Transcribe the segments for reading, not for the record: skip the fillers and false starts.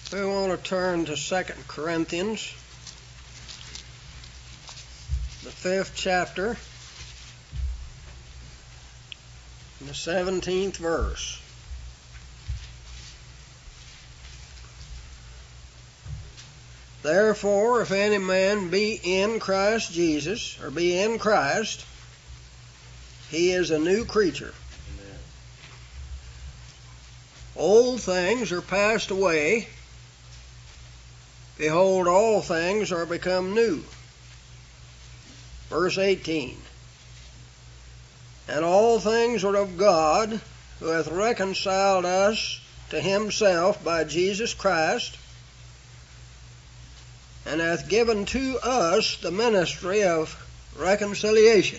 We want to turn to 2 Corinthians, the 5th chapter, and the 17th verse. Therefore, if any man be in Christ Jesus, or be in Christ, he is a new creature. Amen. Old things are passed away. Behold, all things are become new. Verse 18. And all things are of God, who hath reconciled us to himself by Jesus Christ, and hath given to us the ministry of reconciliation.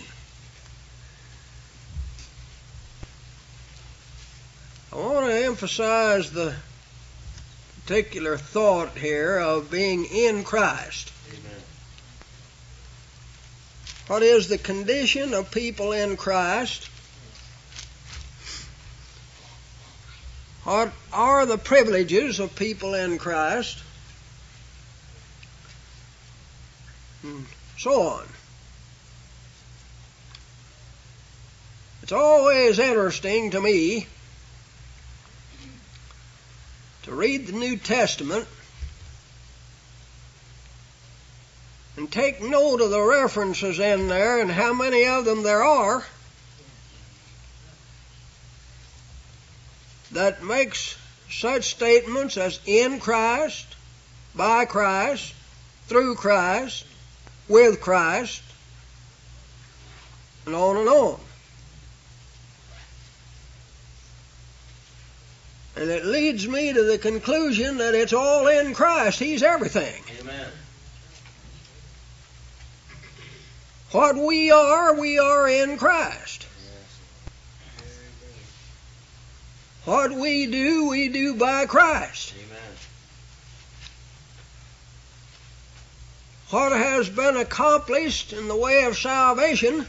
I want to emphasize the particular thought here of being in Christ. Amen. What is the condition of people in Christ? What are the privileges of people in Christ? And so on. It's always interesting to me to read the New Testament and take note of the references in there and how many of them there are that makes such statements as in Christ, by Christ, through Christ, with Christ, and on and on. And it leads me to the conclusion that it's all in Christ. He's everything. Amen. What we are in Christ. What we do by Christ. Amen. What has been accomplished in the way of salvation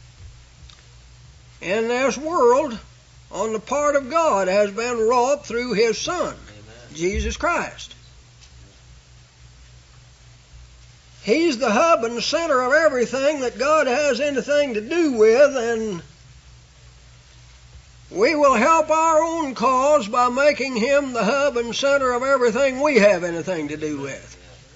in this world on the part of God has been wrought through His Son, Amen. Jesus Christ. He's the hub and center of everything that God has anything to do with, and we will help our own cause by making Him the hub and center of everything we have anything to do with.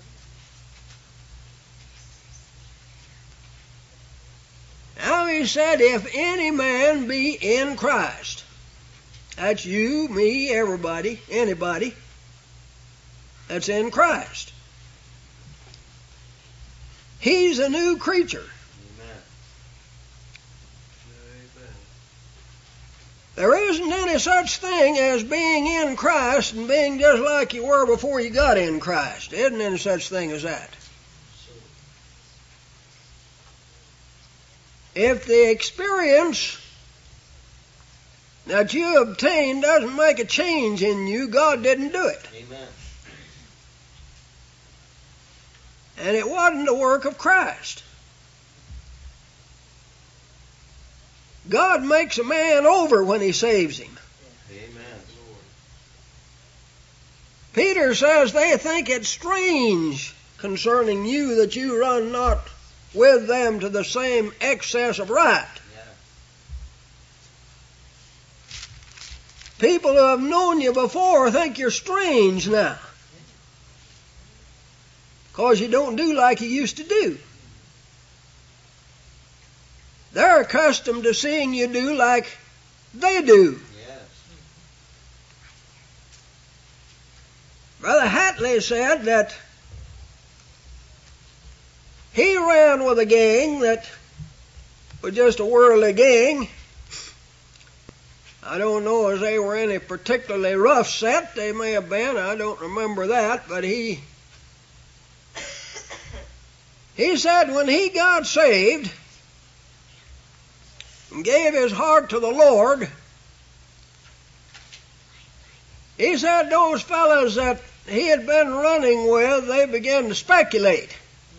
Now He said, if any man be in Christ, that's you, me, everybody, anybody that's in Christ, he's a new creature. Amen. There isn't any such thing as being in Christ and being just like you were before you got in Christ. There isn't any such thing as that. If the experience that you obtain doesn't make a change in you, God didn't do it. Amen. And it wasn't the work of Christ. God makes a man over when He saves him. Amen. Peter says they think it strange concerning you that you run not with them to the same excess of right. People who have known you before think you're strange now, because you don't do like you used to do. They're accustomed to seeing you do like they do. Yes. Brother Hatley said that he ran with a gang that was just a worldly gang. I don't know if they were any particularly rough set. They may have been. I don't remember that. But he said when he got saved and gave his heart to the Lord, he said those fellows that he had been running with, they began to speculate.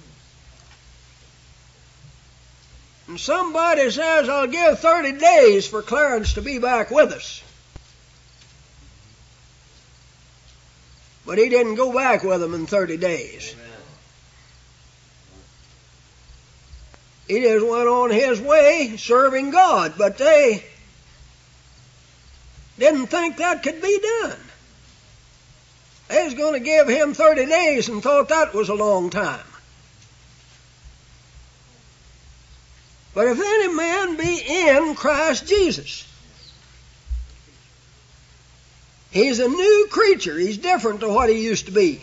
And somebody says, I'll give 30 days for Clarence to be back with us. But he didn't go back with them in 30 days. Amen. He just went on his way serving God. But they didn't think that could be done. They was going to give him 30 days and thought that was a long time. But if any man be in Christ Jesus, he's a new creature. He's different to what he used to be.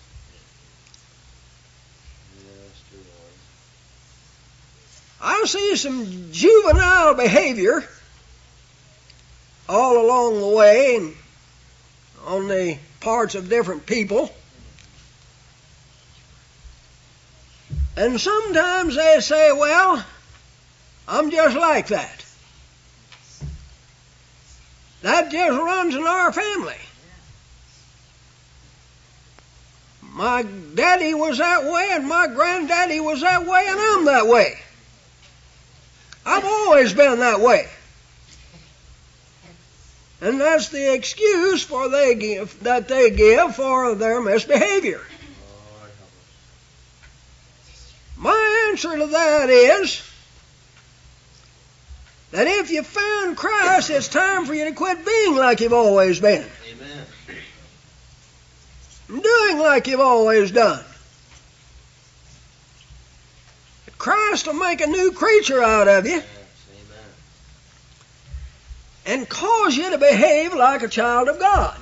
I see some juvenile behavior all along the way and on the parts of different people. And sometimes they say, well, I'm just like that. That just runs in our family. My daddy was that way and my granddaddy was that way and I'm that way. I've always been that way. And that's the excuse that they give for their misbehavior. My answer to that is that if you found Christ, it's time for you to quit being like you've always been. Amen. Doing like you've always done. Christ will make a new creature out of you. Yes, amen. And cause you to behave like a child of God.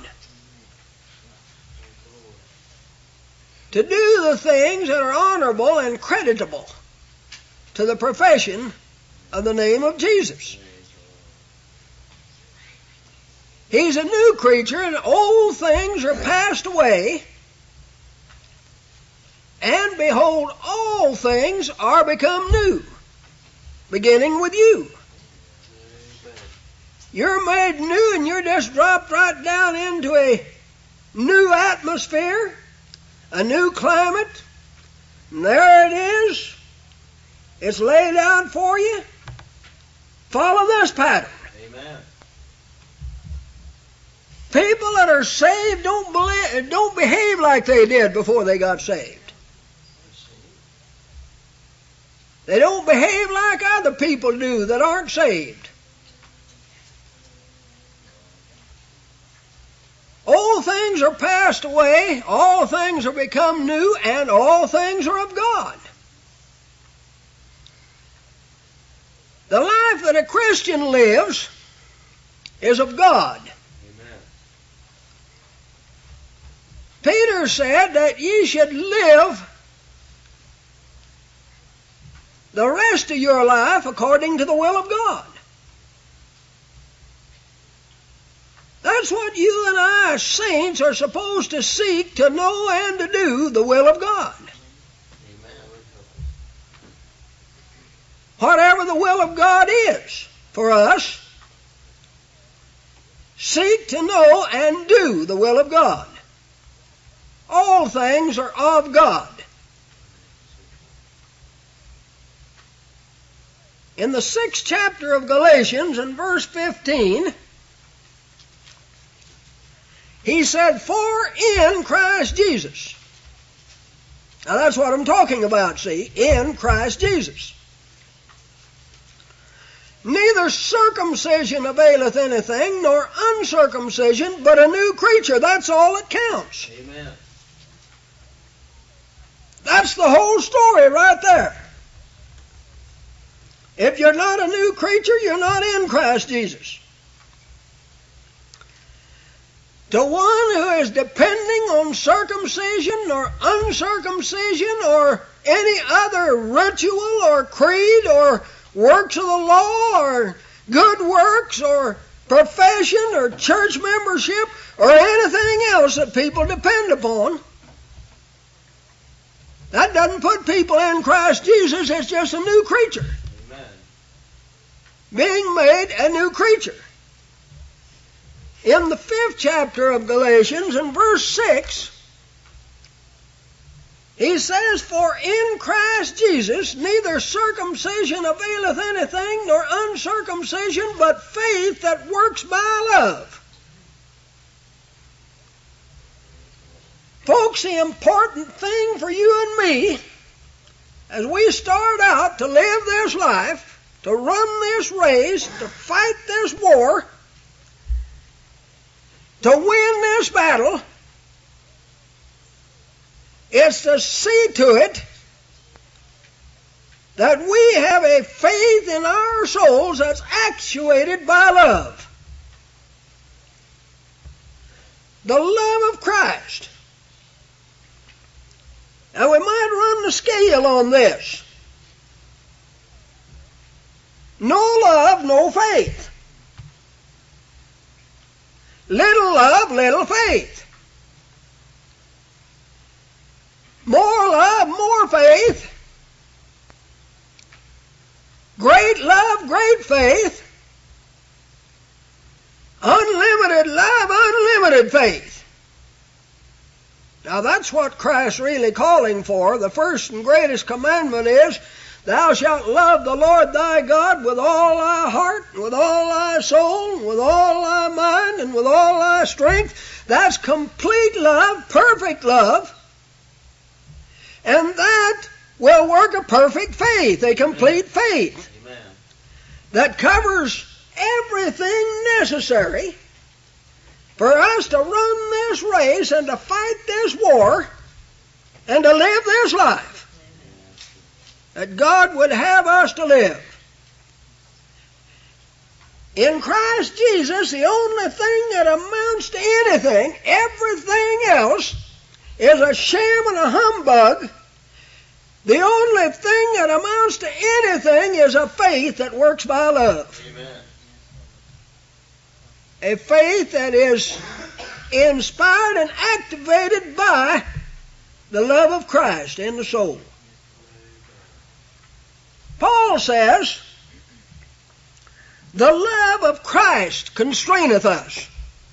To do the things that are honorable and creditable to the profession of the name of Jesus. He's a new creature and old things are passed away. And behold, all things are become new, beginning with you. You're made new and you're just dropped right down into a new atmosphere, a new climate. And there it is. It's laid out for you. Follow this pattern. Amen. People that are saved don't behave like they did before they got saved. They don't behave like other people do that aren't saved. All things are passed away, all things are become new, and all things are of God. The life that a Christian lives is of God. Amen. Peter said that ye should live the rest of your life according to the will of God. That's what you and I, as saints, are supposed to seek to know and to do the will of God. Amen. Whatever the will of God is for us, seek to know and do the will of God. All things are of God. In the 6th chapter of Galatians, in verse 15, he said, for in Christ Jesus. Now that's what I'm talking about, see, in Christ Jesus. Neither circumcision availeth anything, nor uncircumcision, but a new creature. That's all that counts. Amen. That's the whole story right there. If you're not a new creature, you're not in Christ Jesus. To one who is depending on circumcision or uncircumcision or any other ritual or creed or works of the law or good works or profession or church membership or anything else that people depend upon, that doesn't put people in Christ Jesus. It's just a new creature. Amen. Being made a new creature. In the 5th chapter of Galatians, in verse 6, he says, for in Christ Jesus neither circumcision availeth anything, nor uncircumcision, but faith that works by love. Folks, the important thing for you and me, as we start out to live this life, to run this race, to fight this war, to win this battle, is to see to it that we have a faith in our souls that's actuated by love. The love of Christ. Now we might run the scale on this. No love, no faith. Little love, little faith. More love, more faith. Great love, great faith. Unlimited love, unlimited faith. Now that's what Christ's really calling for. The first and greatest commandment is, thou shalt love the Lord thy God with all thy heart, and with all thy soul, and with all thy mind, and with all thy strength. That's complete love, perfect love. And that will work a perfect faith, a complete faith. Amen. That covers everything necessary for us to run this race and to fight this war and to live this life that God would have us to live. In Christ Jesus, the only thing that amounts to anything, everything else, is a sham and a humbug. The only thing that amounts to anything is a faith that works by love. Amen. A faith that is inspired and activated by the love of Christ in the soul. Paul says, the love of Christ constraineth us.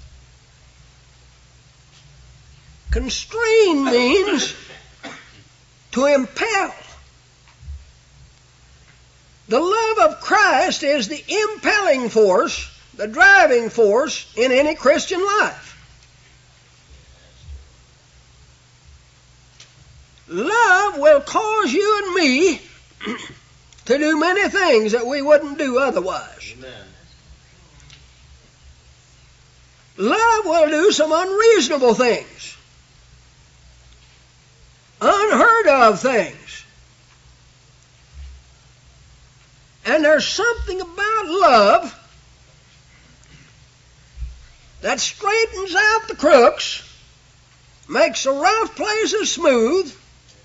Constrain means to impel. The love of Christ is the impelling force, the driving force in any Christian life. Love will cause you and me to do many things that we wouldn't do otherwise. Amen. Love will do some unreasonable things, unheard of things. And there's something about love that straightens out the crooks, makes the rough places smooth,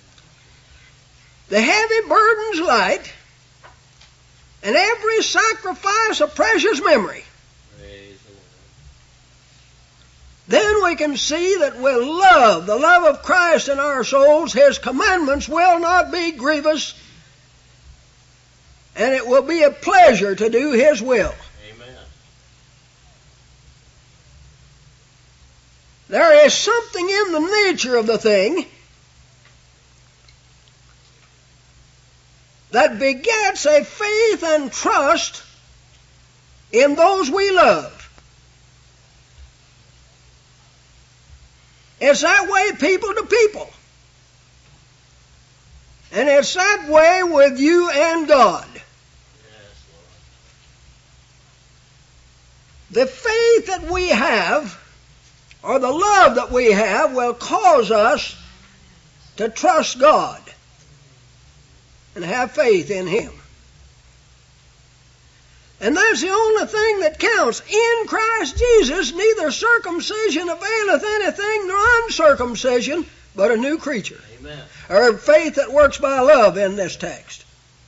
the heavy burdens light, and every sacrifice a precious memory. Praise the Lord. Then we can see that with love, the love of Christ in our souls, His commandments will not be grievous, and it will be a pleasure to do His will. Amen. There is something in the nature of the thing that begets a faith and trust in those we love. It's that way people to people. And it's that way with you and God. Yes, Lord. The faith that we have, or the love that we have, will cause us to trust God and have faith in Him. And that's the only thing that counts. In Christ Jesus, neither circumcision availeth anything nor uncircumcision, but a new creature. Amen. Or faith that works by love in this text.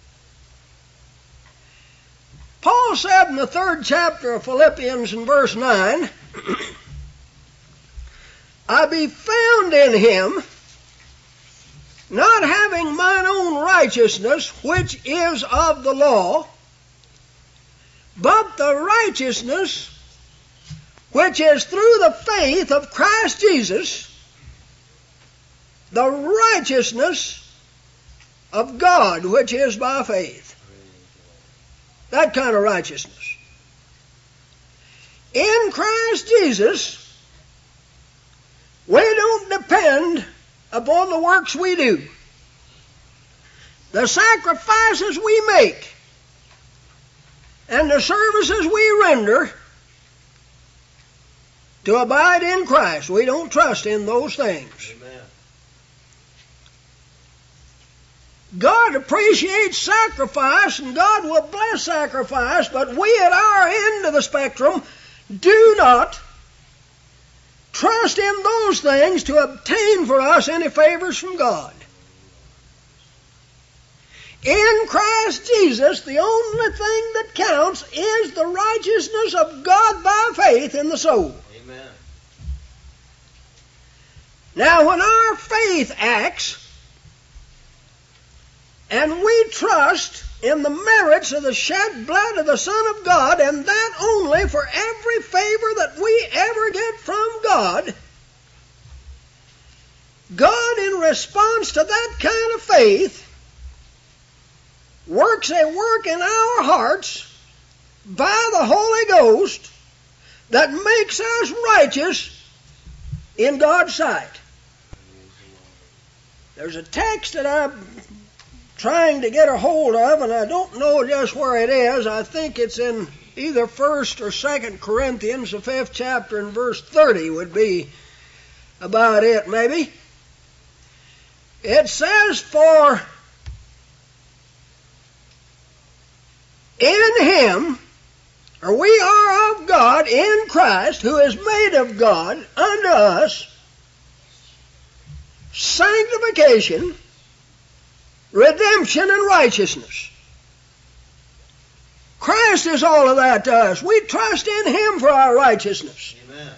Paul said in the 3rd chapter of Philippians in verse 9, I be found in Him, not having mine own righteousness, which is of the law, but the righteousness which is through the faith of Christ Jesus, the righteousness of God which is by faith. That kind of righteousness. In Christ Jesus, we don't depend upon the works we do, the sacrifices we make, and the services we render to abide in Christ. We don't trust in those things. Amen. God appreciates sacrifice, and God will bless sacrifice, but we at our end of the spectrum do not trust in those things to obtain for us any favors from God. In Christ Jesus, the only thing that counts is the righteousness of God by faith in the soul. Amen. Now, when our faith acts, and we trust in the merits of the shed blood of the Son of God, and that only for every favor that we ever get from God, God, in response to that kind of faith, works a work in our hearts by the Holy Ghost that makes us righteous in God's sight. There's a text that I'm trying to get a hold of, and I don't know just where it is. I think it's in either 1st or 2nd Corinthians, the 5th chapter, and verse 30 would be about it, maybe. It says, "For in Him, or we are of God in Christ, who is made of God unto us sanctification, redemption, and righteousness." Christ is all of that to us. We trust in Him for our righteousness. Amen.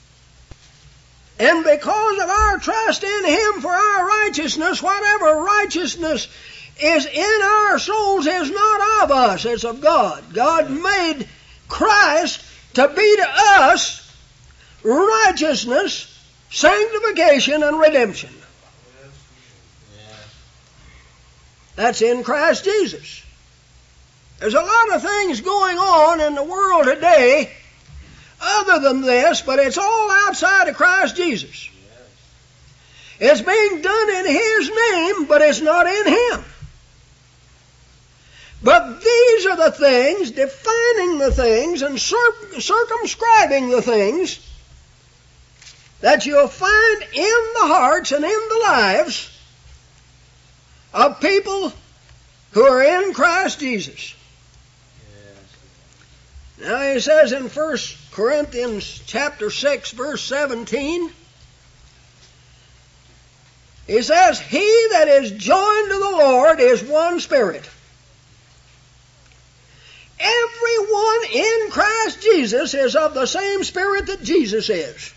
And because of our trust in Him for our righteousness, whatever righteousness is in our souls is not of us, it's of God. God made Christ to be to us righteousness, sanctification, and redemption. That's in Christ Jesus. There's a lot of things going on in the world today other than this, but it's all outside of Christ Jesus. It's being done in His name, but it's not in Him. But these are the things, defining the things and circumscribing the things that you'll find in the hearts and in the lives of people who are in Christ Jesus. Now he says in 1 Corinthians chapter 6, verse 17, he says, "He that is joined to the Lord is one spirit." Everyone in Christ Jesus is of the same spirit that Jesus is.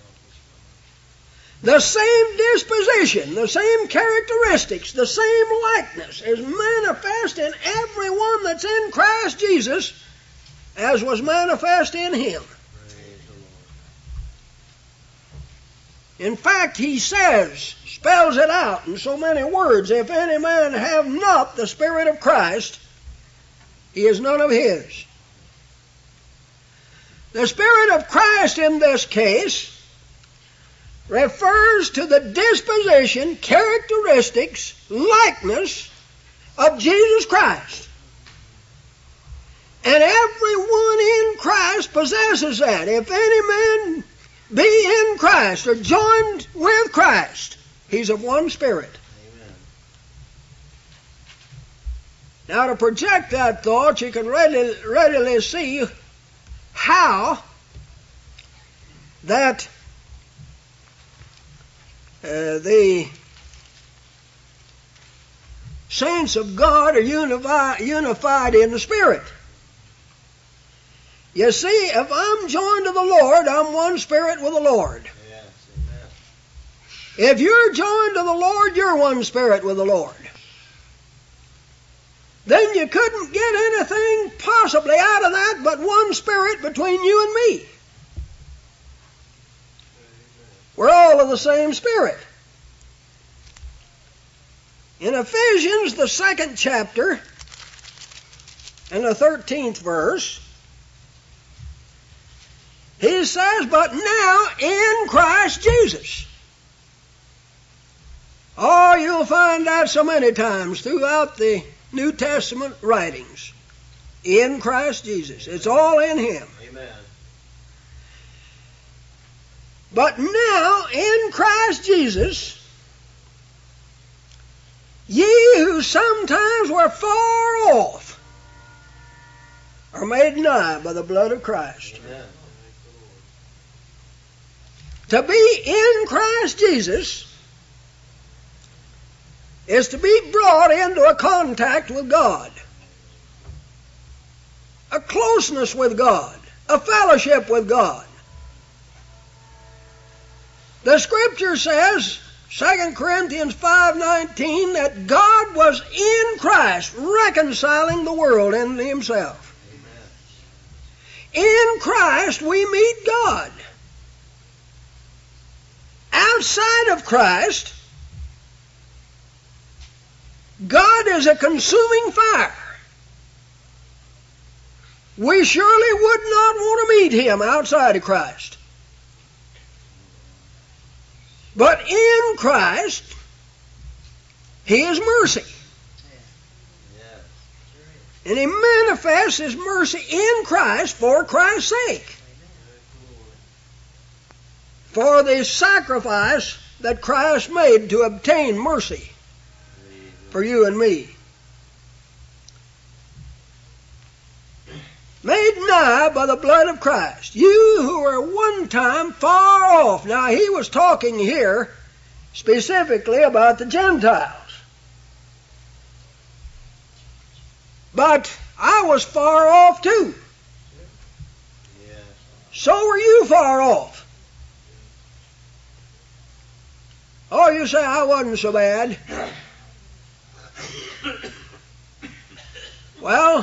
The same disposition, the same characteristics, the same likeness is manifest in everyone that's in Christ Jesus as was manifest in Him. In fact, he says, spells it out in so many words, "If any man have not the Spirit of Christ, he is none of His." The Spirit of Christ in this case refers to the disposition, characteristics, likeness of Jesus Christ. And everyone in Christ possesses that. If any man be in Christ or joined with Christ, he's of one spirit. Amen. Now, to project that thought, you can readily see how that the saints of God are unified in the Spirit. You see, if I'm joined to the Lord, I'm one spirit with the Lord. Yes, amen. If you're joined to the Lord, you're one spirit with the Lord. Then you couldn't get anything possibly out of that but one spirit between you and me. We're all of the same spirit. In Ephesians, the 2nd chapter, and the 13th verse, he says, "But now in Christ Jesus." find that so many times throughout the New Testament writings. In Christ Jesus. It's all in Him. Amen. But now, in Christ Jesus, ye who sometimes were far off are made nigh by the blood of Christ. Amen. To be in Christ Jesus is to be brought into a contact with God, a closeness with God, a fellowship with God. The Scripture says, 2 Corinthians 5:19, that God was in Christ reconciling the world unto Himself. Amen. In Christ we meet God. Outside of Christ, God is a consuming fire. We surely would not want to meet Him outside of Christ. But in Christ, He is mercy. Yes. And He manifests His mercy in Christ for Christ's sake. For the sacrifice that Christ made to obtain mercy for you and me. Made nigh by the blood of Christ. You who were one time far off. Now he was talking here specifically about the Gentiles. But I was far off too. Yes. So were you far off. Oh, you say I wasn't so bad. Well,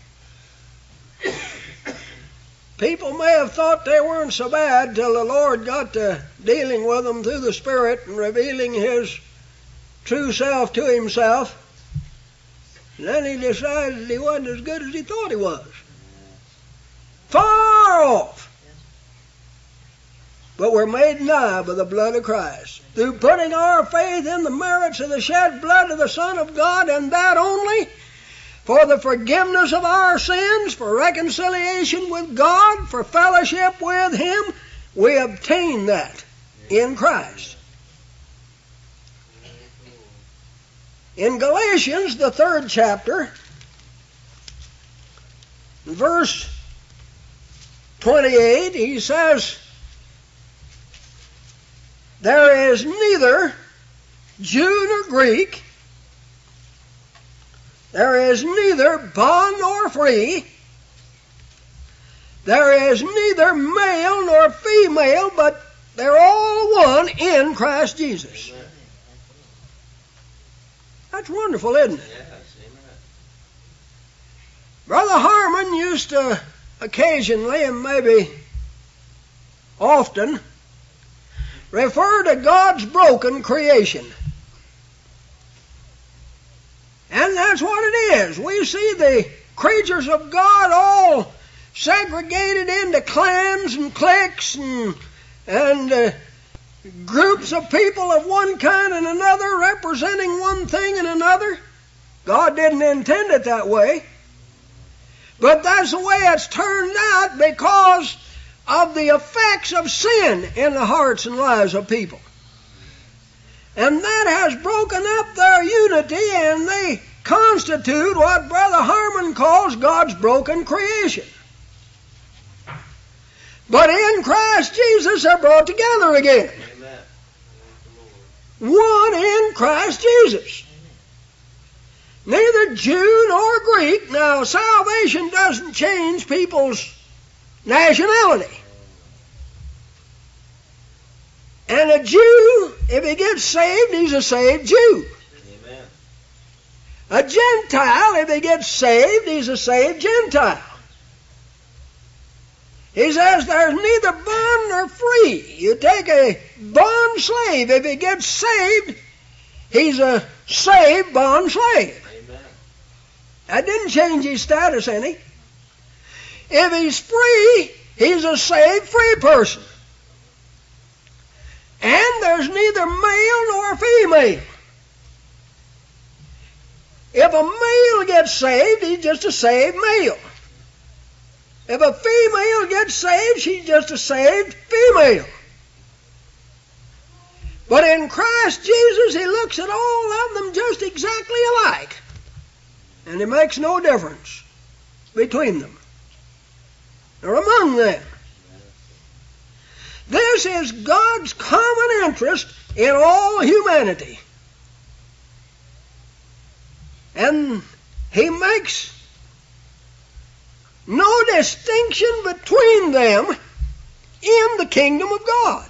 people may have thought they weren't so bad till the Lord got to dealing with them through the Spirit and revealing His true self to Himself. And then He decided He wasn't as good as He thought He was. Far off. But we're made nigh by the blood of Christ, through putting our faith in the merits of the shed blood of the Son of God, and that only, for the forgiveness of our sins, for reconciliation with God, for fellowship with Him. We obtain that in Christ. In Galatians, the 3rd chapter, verse 28, he says, there is neither Jew nor Greek, there is neither bond nor free, there is neither male nor female, but they're all one in Christ Jesus. Amen. That's wonderful, isn't it? Yes. Amen. Brother Harmon used to occasionally, and maybe often, refer to God's broken creation. And that's what it is. We see the creatures of God all segregated into clans and cliques and groups of people of one kind and another, representing one thing and another. God didn't intend it that way. But that's the way it's turned out because of the effects of sin in the hearts and lives of people. And that has broken up their unity, and they constitute what Brother Harmon calls God's broken creation. But in Christ Jesus they're brought together again. Amen. One in Christ Jesus. Neither Jew nor Greek. Now, salvation doesn't change people's nationality. And a Jew, if he gets saved, he's a saved Jew. Amen. A Gentile, if he gets saved, he's a saved Gentile. He says there's neither bond nor free. You take a bond slave, if he gets saved, he's a saved bond slave. Amen. That didn't change his status any. If he's free, he's a saved free person. And there's neither male nor female. If a male gets saved, he's just a saved male. If a female gets saved, she's just a saved female. But in Christ Jesus, He looks at all of them just exactly alike. And He makes no difference between them or among them. This is God's common interest in all humanity. And He makes no distinction between them in the kingdom of God.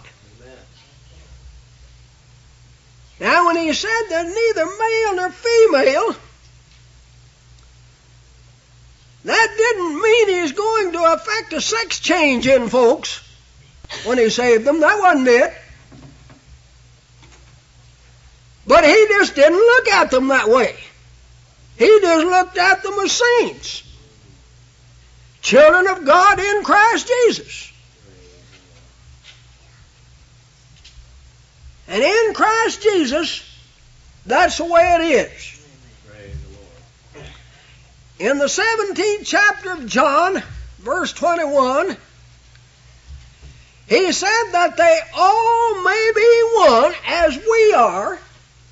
Now, when He said that neither male nor female, that didn't mean He's going to affect a sex change in folks when He saved them. That wasn't it. But He just didn't look at them that way. He just looked at them as saints, children of God in Christ Jesus. And in Christ Jesus, that's the way it is. In the 17th chapter of John, verse 21, He said that they all may be one as we are,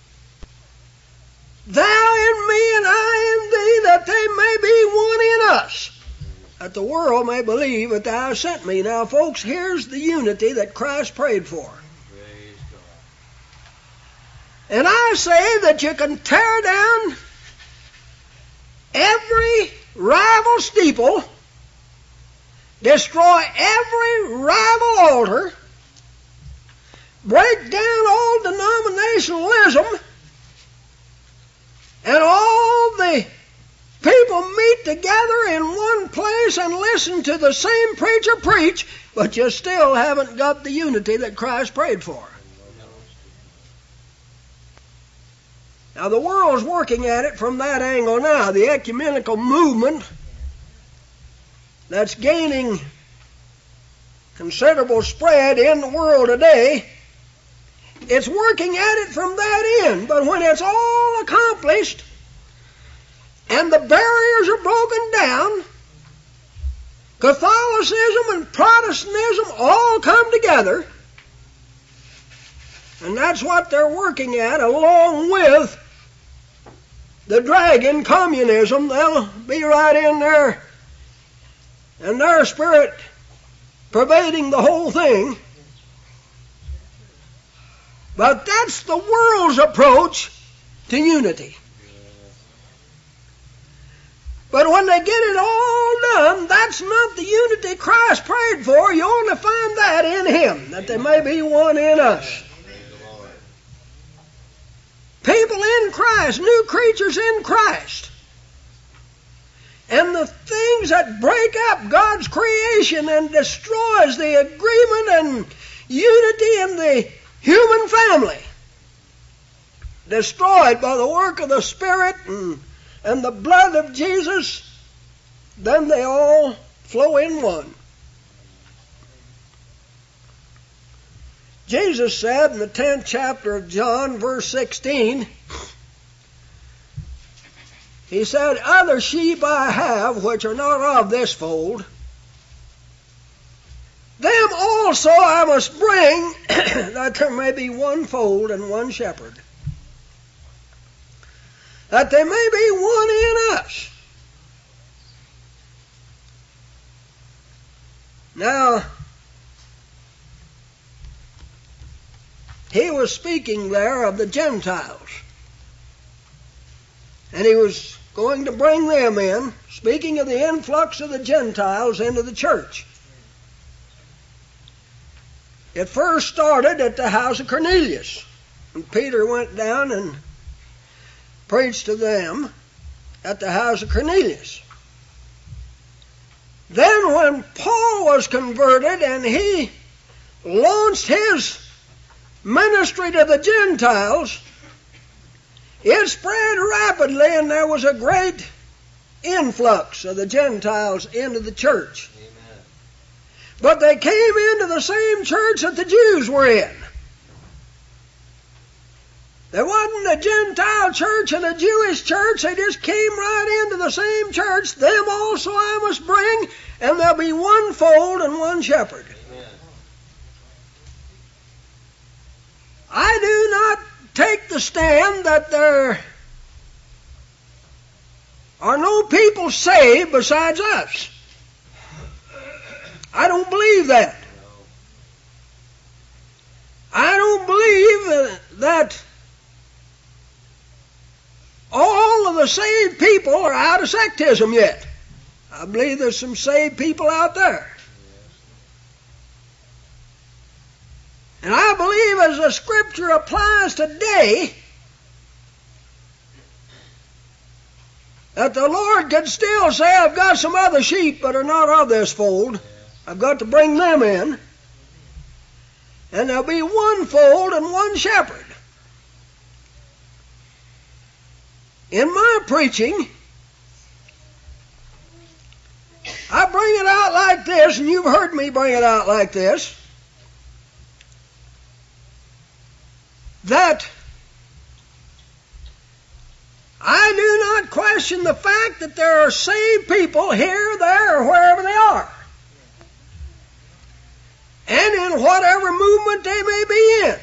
thou in me and I in thee, that they may be one in us, that the world may believe that thou hast sent me. Now, folks, here's the unity that Christ prayed for. And I say that you can tear down every rival steeple, destroy every rival altar, break down all denominationalism, and all the people meet together in one place and listen to the same preacher preach, but you still haven't got the unity that Christ prayed for. Now, the world's working at it from that angle now. The ecumenical movement that's gaining considerable spread in the world today, it's working at it from that end. But when it's all accomplished and the barriers are broken down, Catholicism and Protestantism all come together, and that's what they're working at, along with the dragon, communism. They'll be right in there, and their spirit pervading the whole thing. But that's the world's approach to unity. But when they get it all done, that's not the unity Christ prayed for. You only find that in Him, that they may be one in us. People in Christ, new creatures in Christ. And the things that break up God's creation and destroys the agreement and unity in the human family, destroyed by the work of the Spirit and the blood of Jesus, then they all flow in one. Jesus said in the 10th chapter of John, verse 16, He said, other sheep I have which are not of this fold, them also I must bring, that there may be one fold and one shepherd, that they may be one in us. Now, He was speaking there of the Gentiles. And He was going to bring them in, speaking of the influx of the Gentiles into the church. It first started at the house of Cornelius. And Peter went down and preached to them at the house of Cornelius. Then when Paul was converted and he launched his ministry to the Gentiles, it spread rapidly, and there was a great influx of the Gentiles into the church. Amen. But they came into the same church that the Jews were in. There wasn't a Gentile church and a Jewish church. They just came right into the same church. Them also I must bring, and there'll be one fold and one shepherd. Amen. I do not take the stand that there are no people saved besides us. I don't believe that. I don't believe that all of the saved people are out of sectism yet. I believe there's some saved people out there. And I believe as the Scripture applies today, that the Lord could still say, I've got some other sheep that are not of this fold. I've got to bring them in. And there'll be one fold and one shepherd. In my preaching, I bring it out like this, and you've heard me bring it out like this, that I do not question the fact that there are saved people here, there, or wherever they are. And in whatever movement they may be in.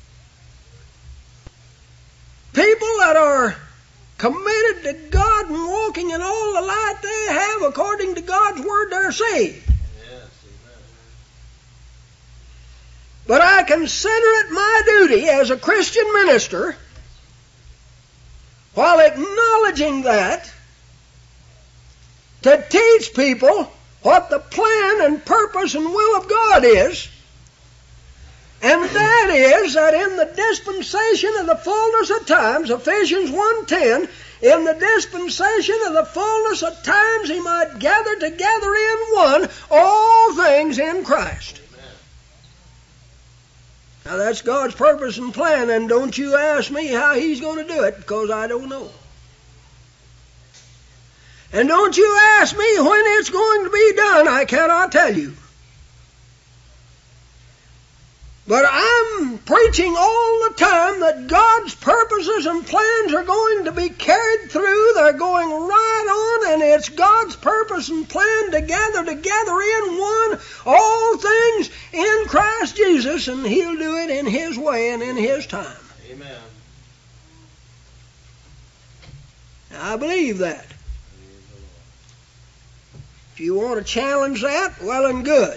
People that are committed to God and walking in all the light they have according to God's Word, they're saved. Yes, amen. But I consider it my duty as a Christian minister, while acknowledging that, to teach people what the plan and purpose and will of God is, and that is that in the dispensation of the fullness of times, Ephesians 1:10, in the dispensation of the fullness of times He might gather together in one all things in Christ. Amen. Now that's God's purpose and plan, and don't you ask me how He's going to do it, because I don't know. And don't you ask me when it's going to be done, I cannot tell you. But I'm preaching all the time that God's purposes and plans are going to be carried through. They're going right on, and it's God's purpose and plan to gather together in one all things in Christ Jesus, and He'll do it in His way and in His time. Amen. I believe that. If you want to challenge that, well and good.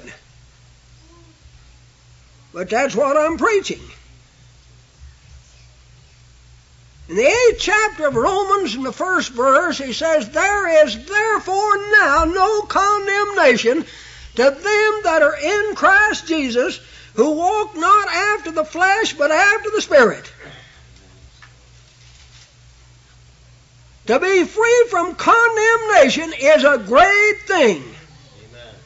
But that's what I'm preaching. In the 8th chapter of Romans, in the first verse, he says, There is therefore now no condemnation to them that are in Christ Jesus, who walk not after the flesh, but after the Spirit. To be free from condemnation is a great thing. Amen.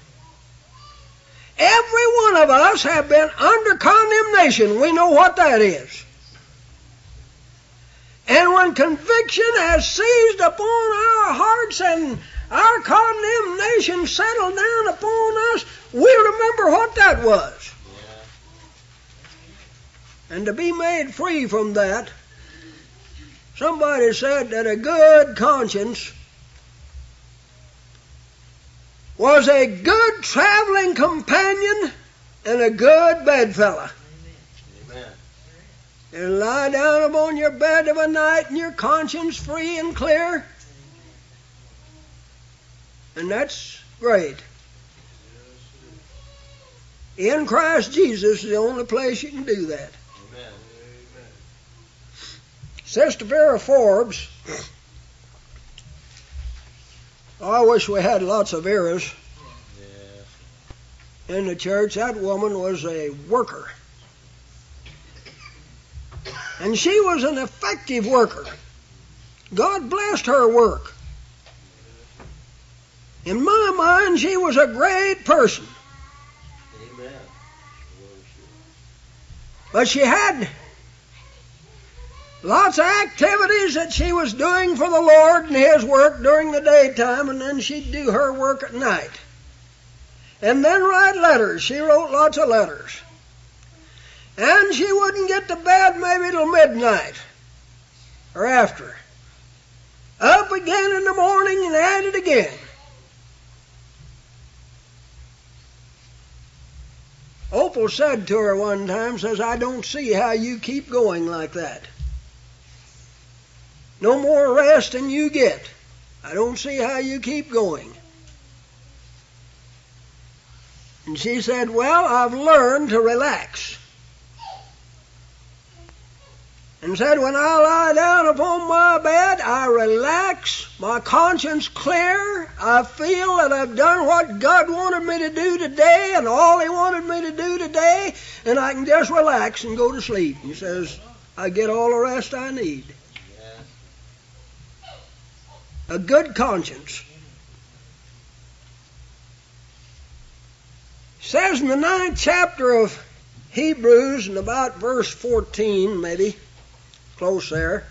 Every one of us have been under condemnation. We know what that is. And when conviction has seized upon our hearts and our condemnation settled down upon us, we remember what that was. Yeah. And to be made free from that, somebody said that a good conscience was a good traveling companion and a good bedfellow. Amen. You lie down upon your bed of a night and your conscience free and clear. And that's great. In Christ Jesus is the only place you can do that. Amen. Sister Vera Forbes, I wish we had lots of Veras Yeah. in the church. That woman was a worker. And she was an effective worker. God blessed her work. In my mind, she was a great person. Amen. But she had lots of activities that she was doing for the Lord and His work during the daytime, and then she'd do her work at night. And then write letters. She wrote lots of letters. And she wouldn't get to bed maybe till midnight. or after. Up again in the morning and at it again. Opal said to her one time, says, I don't see how you keep going like that. No more rest than you get. I don't see how you keep going. And she said, well, I've learned to relax. And said, when I lie down upon my bed, I relax, my conscience clear, I feel that I've done what God wanted me to do today and all He wanted me to do today, and I can just relax and go to sleep. He says, I get all the rest I need. A good conscience. It says in the 9th chapter of Hebrews, and about verse 14 maybe, close there,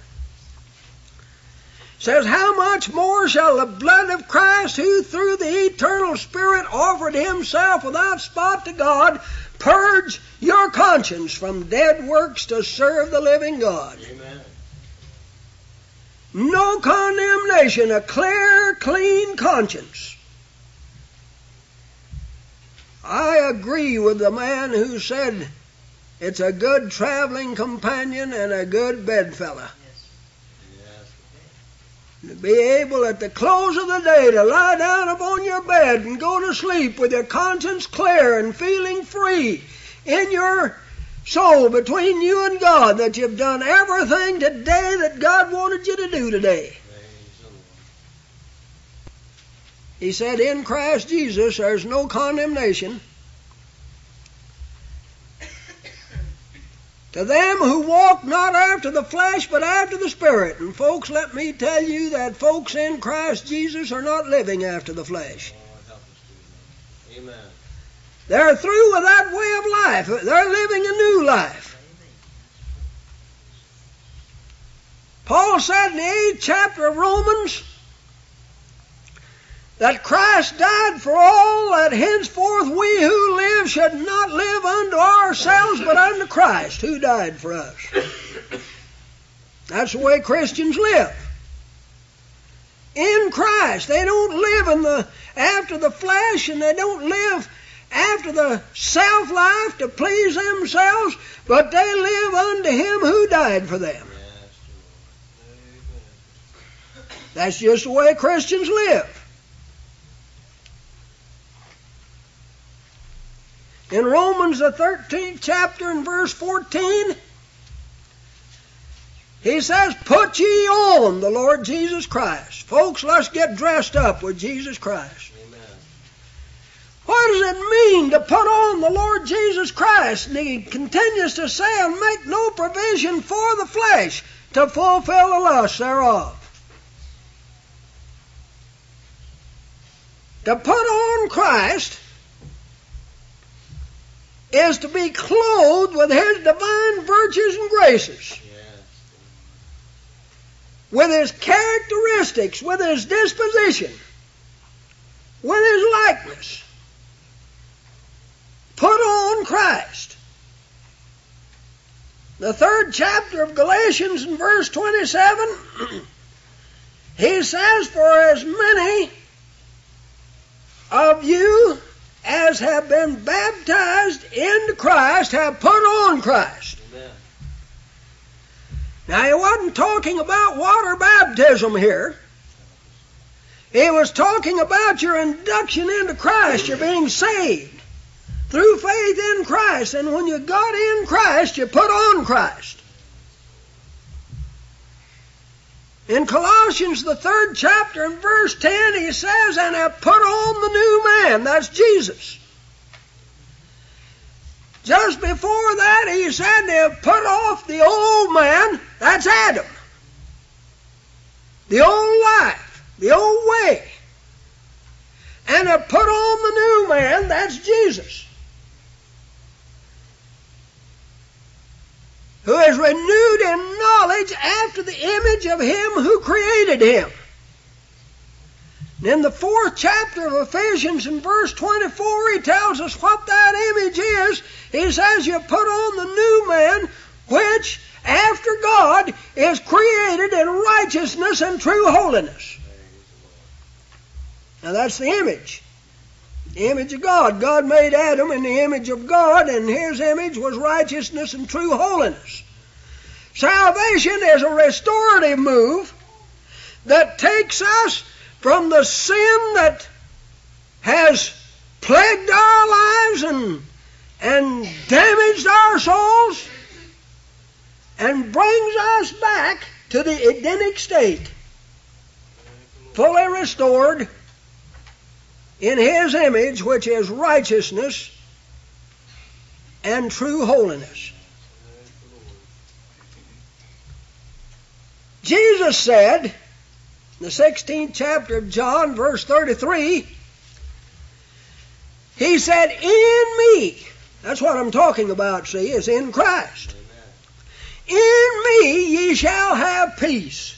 says, how much more shall the blood of Christ, who through the eternal Spirit offered Himself without spot to God, purge your conscience from dead works to serve the living God. Amen. No condemnation, a clear, clean conscience. I agree with the man who said it's a good traveling companion and a good bedfellow. To be able at the close of the day to lie down upon your bed and go to sleep with your conscience clear and feeling free in your soul between you and God, that you've done everything today that God wanted you to do today. He said, in Christ Jesus there's no condemnation to them who walk not after the flesh but after the Spirit. And folks, let me tell you that folks in Christ Jesus are not living after the flesh. Amen. They're through with that way of life. They're living a new life. Paul said in the 8th chapter of Romans that Christ died for all, that henceforth we who live should not live unto ourselves but unto Christ who died for us. That's the way Christians live. In Christ. They don't live after the flesh, and they don't live after the self-life to please themselves, but they live unto Him who died for them. That's just the way Christians live. In Romans the 13th chapter and verse 14, he says, put ye on the Lord Jesus Christ. Folks, let's get dressed up with Jesus Christ. Amen. What does it mean to put on the Lord Jesus Christ? And he continues to say, and make no provision for the flesh to fulfill the lust thereof. To put on Christ is to be clothed with His divine virtues and graces. Yes. With His characteristics, with His disposition, with His likeness. Put on Christ. The 3rd chapter of Galatians in verse 27, he says, for as many of you as have been baptized into Christ have put on Christ. Amen. Now, he wasn't talking about water baptism here. He was talking about your induction into Christ. You're being saved through faith in Christ. And when you got in Christ, you put on Christ. In Colossians, the 3rd chapter and verse 10, he says, and have put on the new man. That's Jesus. Just before that, he said they have put off the old man. That's Adam. The old life, the old way. And have put on the new man. That's Jesus. Who is renewed in knowledge after the image of Him who created him. And in the 4th chapter of Ephesians in verse 24, he tells us what that image is. He says you put on the new man, which after God is created in righteousness and true holiness. Now that's the image. The image of God. God made Adam in the image of God, and his image was righteousness and true holiness. Salvation is a restorative move that takes us from the sin that has plagued our lives and damaged our souls, and brings us back to the Edenic state, fully restored in his image, which is righteousness and true holiness. Jesus said, in the 16th chapter of John, verse 33, he said, in me, that's what I'm talking about, see, is in Christ. In me ye shall have peace.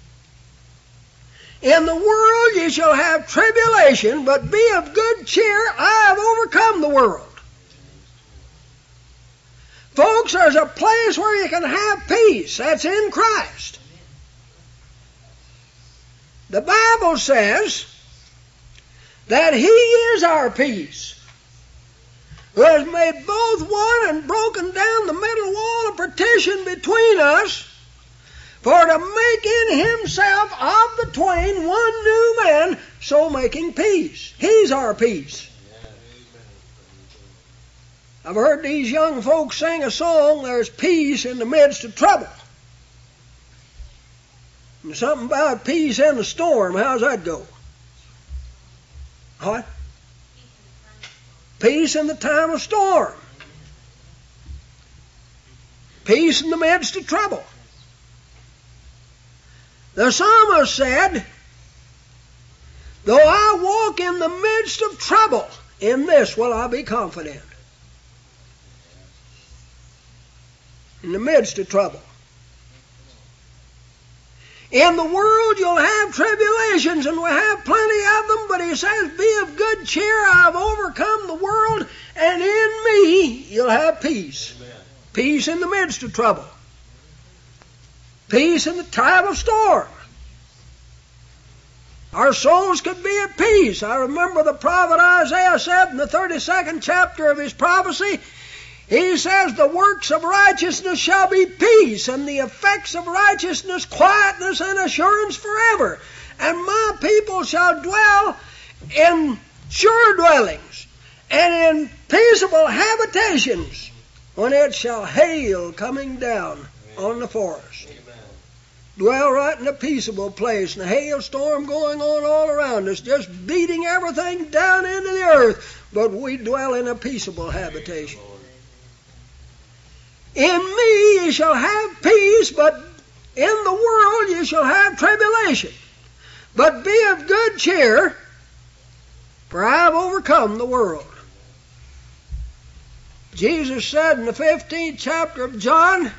In the world ye shall have tribulation, but be of good cheer, I have overcome the world. Folks, there's a place where you can have peace. That's in Christ. The Bible says that He is our peace, who has made both one and broken down the middle wall of partition between us, for to make in himself of the twain one new man, so making peace. He's our peace. I've heard these young folks sing a song, there's peace in the midst of trouble. And something about peace in the storm. How's that go? What? Peace in the time of storm. Peace in the midst of trouble. The psalmist said, though I walk in the midst of trouble, in this will I be confident. In the midst of trouble. In the world you'll have tribulations, and we'll have plenty of them, but he says, be of good cheer, I've overcome the world, and in me you'll have peace. Amen. Peace in the midst of trouble. Peace in the time of storm. Our souls could be at peace. I remember the prophet Isaiah said in the 32nd chapter of his prophecy, he says, the works of righteousness shall be peace, and the effects of righteousness, quietness and assurance forever. And my people shall dwell in sure dwellings, and in peaceable habitations, when it shall hail coming down on the forest. Amen. Dwell right in a peaceable place, and a hailstorm going on all around us, just beating everything down into the earth, but we dwell in a peaceable habitation. In me ye shall have peace, but in the world ye shall have tribulation. But be of good cheer, for I have overcome the world. Jesus said in the 15th chapter of John,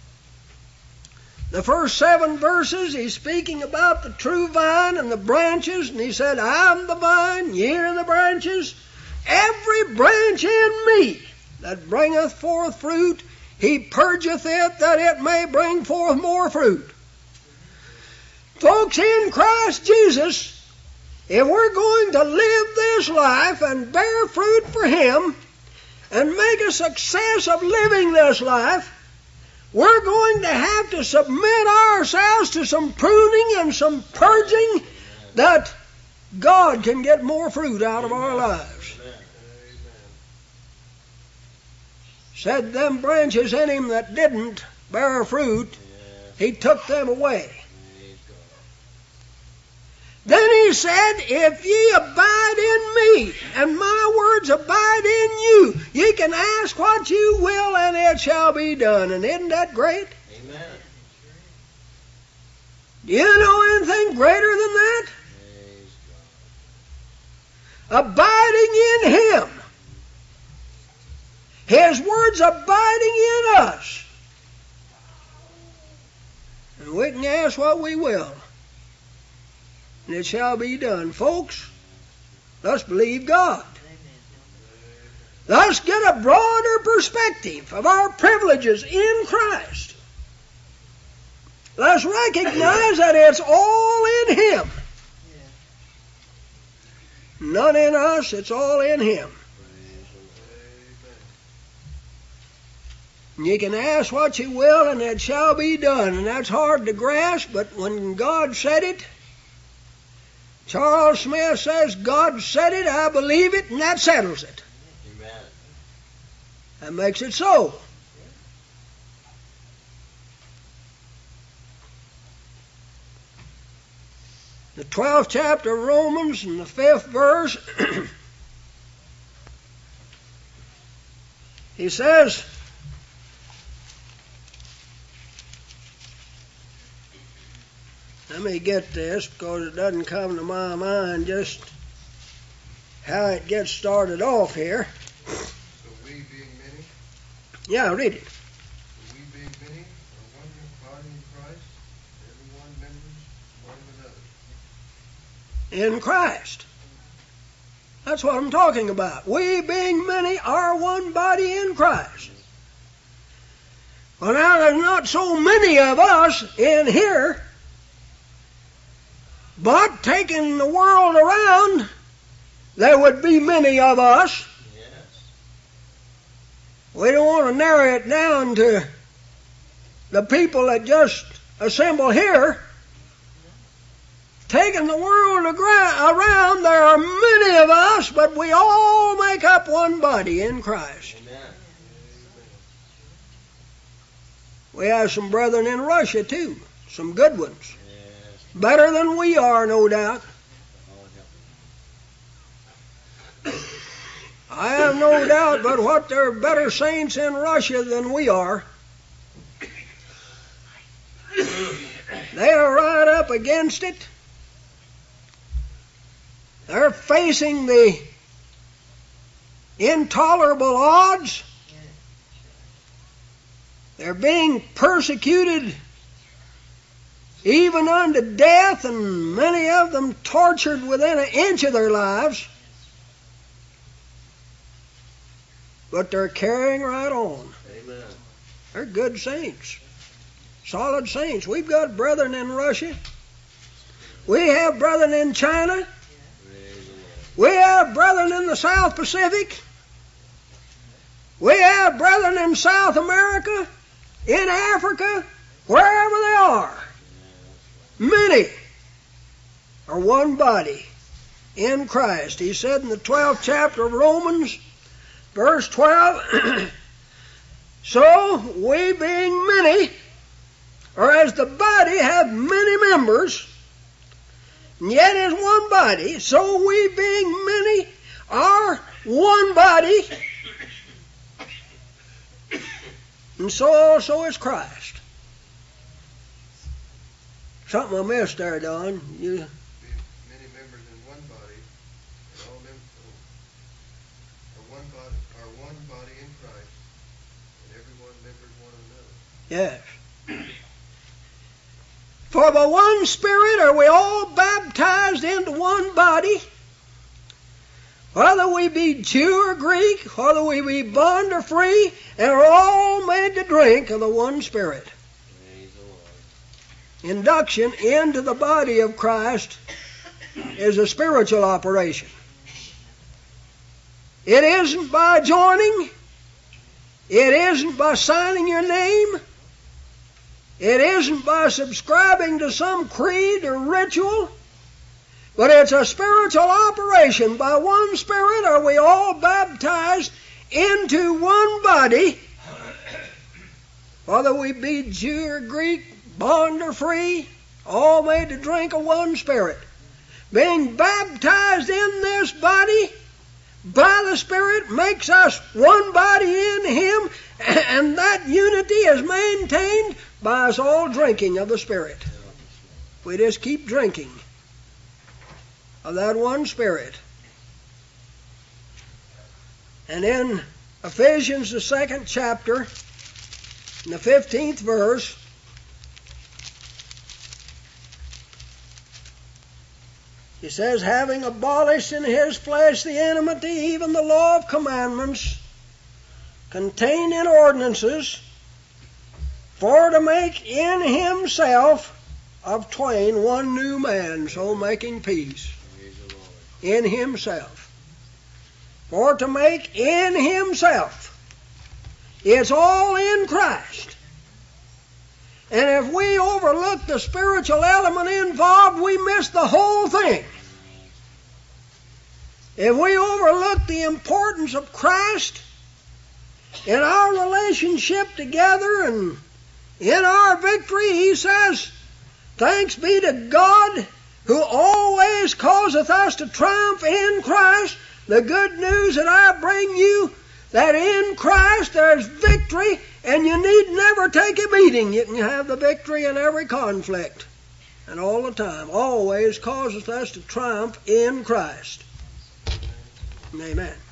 the first 7 verses, he's speaking about the true vine and the branches, and he said, I am the vine, ye are the branches. Every branch in me that bringeth forth fruit, He purgeth it that it may bring forth more fruit. Folks, in Christ Jesus, if we're going to live this life and bear fruit for Him and make a success of living this life, we're going to have to submit ourselves to some pruning and some purging that God can get more fruit out of our lives. Said them branches in him that didn't bear fruit, he took them away. Then he said, if ye abide in me, and my words abide in you, ye can ask what you will, and it shall be done. And isn't that great? Amen. Do you know anything greater than that? Abiding in Him. His words abiding in us. And we can ask what we will, and it shall be done. Folks, let's believe God. Let's get a broader perspective of our privileges in Christ. Let's recognize that it's all in Him. None in us, it's all in Him. You can ask what you will and it shall be done. And that's hard to grasp, but when God said it, Charles Smith says, God said it, I believe it, and that settles it. Amen. That makes it so. The 12th chapter of Romans and the 5th verse, he says, let me get this because it doesn't come to my mind just how it gets started off here. So we being many? Yeah, read it. So we being many are one body in Christ, every one members one of another. In Christ. That's what I'm talking about. We being many are one body in Christ. Well, now there's not so many of us in here, but taking the world around, there would be many of us. Yes. We don't want to narrow it down to the people that just assemble here. Taking the world around, there are many of us, but we all make up one body in Christ. Amen. We have some brethren in Russia too, some good ones. Yes. Better than we are, no doubt. I have no doubt but what there are better saints in Russia than we are. They are right up against it. They're facing the intolerable odds. They're being persecuted even unto death, and many of them tortured within an inch of their lives. But they're carrying right on. Amen. They're good saints. Solid saints. We've got brethren in Russia. We have brethren in China. We have brethren in the South Pacific. We have brethren in South America, in Africa, wherever they are. Many are one body in Christ. He said in the 12th chapter of Romans, verse 12, so we being many, or as the body have many members, and yet is one body, so we being many are one body, and so also is Christ. Something I missed there, Don. You... Many members in one body, and all are one body in Christ, and every one members one another. Yes. For by one Spirit are we all baptized into one body, whether we be Jew or Greek, whether we be bond or free, and are all made to drink of the one Spirit. Praise the Lord. Induction into the body of Christ is a spiritual operation. It isn't by joining. It isn't by signing your name. It isn't by subscribing to some creed or ritual. But it's a spiritual operation. By one Spirit are we all baptized into one body, whether we be Jew or Greek, bond or free, all made to drink of one Spirit. Being baptized in this body by the Spirit makes us one body in Him, and that unity is maintained by us all drinking of the Spirit. We just keep drinking of that one Spirit. And in Ephesians, the 2nd chapter, in the 15th verse, he says, having abolished in His flesh the enmity, even the law of commandments contained in ordinances, For to make in himself of twain one new man, so making peace. Praise the Lord. In himself. For to make in himself. It's all in Christ. And if we overlook the spiritual element involved, we miss the whole thing. If we overlook the importance of Christ in our relationship together and in our victory, he says, thanks be to God who always causeth us to triumph in Christ. The good news that I bring you, that in Christ there's victory, and you need never take a beating. You can have the victory in every conflict. And all the time, always causeth us to triumph in Christ. Amen.